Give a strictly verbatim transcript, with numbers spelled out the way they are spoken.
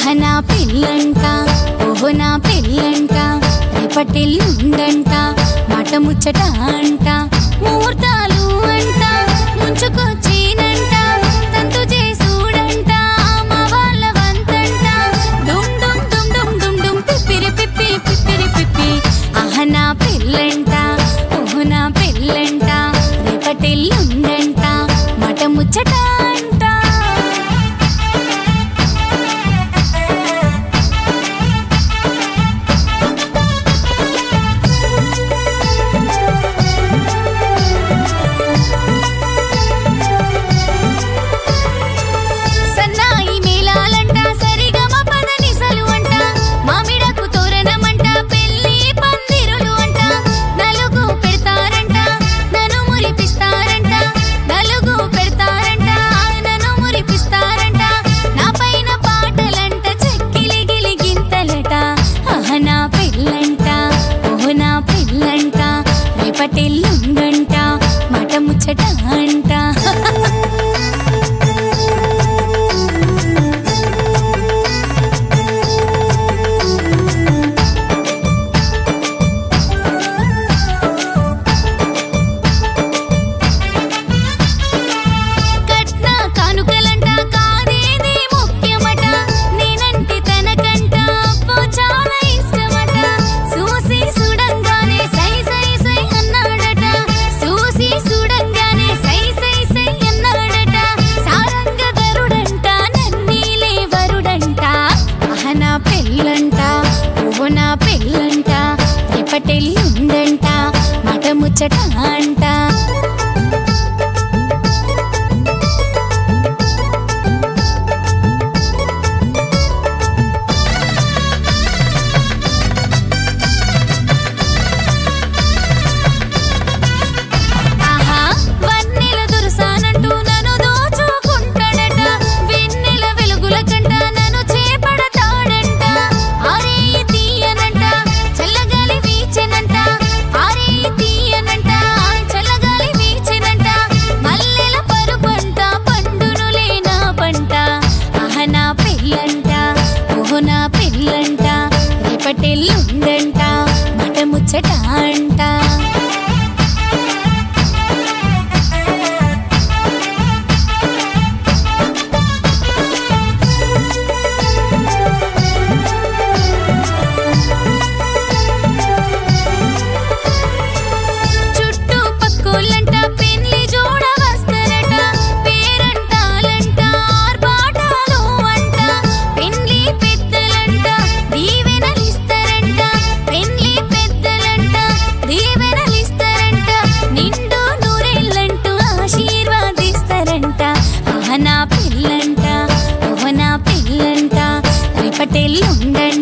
నా పిల్లంట ఓహో నా పిల్లంట రేపటిల్లుండంట మాట ముచ్చట అంట ముహూర్తాలు అంట ముంచుకొచ్చినంట తంతు చేసుడంట మా వాళ్ళ వంతంట డుమ్ డుమ్ డుమ్ డుమ్ డుమ్ డుమ్ పిప్పిరి పిప్పి పిప్పిరి పిప్పి ఆహ నా పిల్లంట ఓహో నా పిల్లంట రేపటిల్లుండంట మాట ముచ్చట అంట రేపటిల్లుండంట మాట ముచ్చట అంట నా పిల్లంట రేపటిల్లుండంట మాట ముచ్చట అంట ఆహా వన్నెల దుర్సానంటూ నన్ను దోచుకుంటాడట వెన్నెల వెలుగుల కంట నన్ను చేపడతాడంట అరే తీయనంట చల్లగాలి వీచెనంట అరే తీయనంట చల్లగాలి వీచెనంట మల్లెల పరుపంట పండును లేనా పంట ఆహ నా పిల్లంట ఓహో నా పిల్లంట రేపటిల్లుండంట మాట ముచ్చట అంట నా పిల్లంట ఓహో నా పిల్లంట రేపటిల్లుండంట